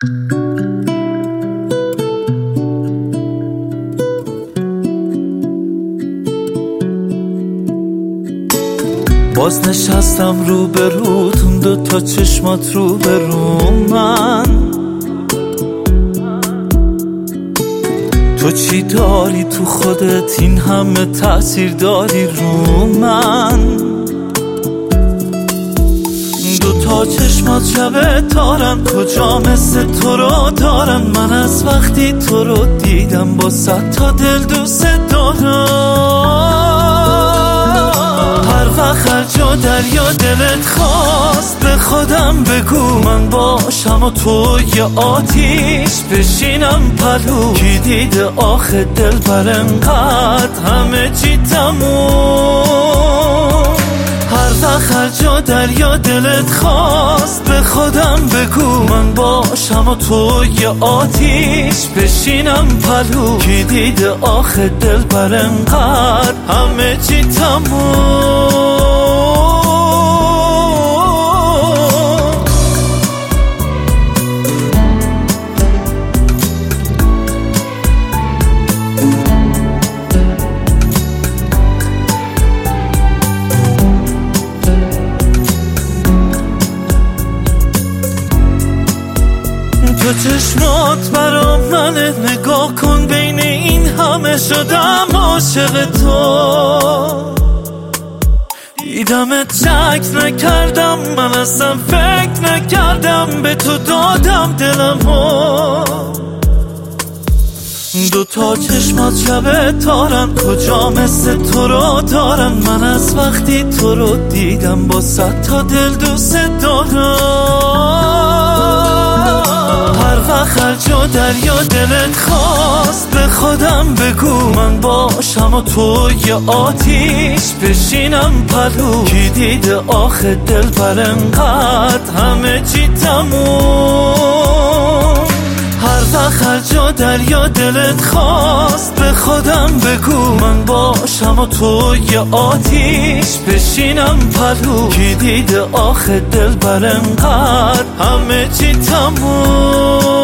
باز نشستم رو به روتون، دوتا چشمات رو به رو من. تو چی داری تو خودت این همه تأثیر داری رو من؟ دوتا چشمات شبه تارن، کجا مثل تو رو دارن؟ من از وقتی تو رو دیدم با 100 تا دل دوست دارم. هر وقت هر جا دریا دلت خواست به خودم بگو من باشم و تو یه آتیش بشینم پلو. کی دیده آخه دل بر انقدر همه چی تموم؟ هر وقت هر جا دریا دلت خواست به خودم بگو من باشم و تو یه آتیش بشینم پلو. کی دیده آخه دل بر انقدر همه چی تموم؟ تو چشمات برا منه، نگاه کن بین این همه شدم عاشق تو. دیدمت شک نکردم، من اصلا فکر نکردم به تو دادم دلمو. دوتا چشمات شبه تارن، کجا مثل تو رو دارن؟ من از وقتی تو رو دیدم با 100 تا دل دوست دارم. هر وقت هر جا دریا دلت خواست به خودم بگو من باشم و تو یه آتیش بشینم پلو. کی دیده آخه دل بر انقدر همه چی تموم؟ هر وقت هر جا دریا دلت خواست به خودم بگو من باشم و تو یه آتیش بشینم پلو. کی دیده آخه دل بر انقدر همه چی تموم؟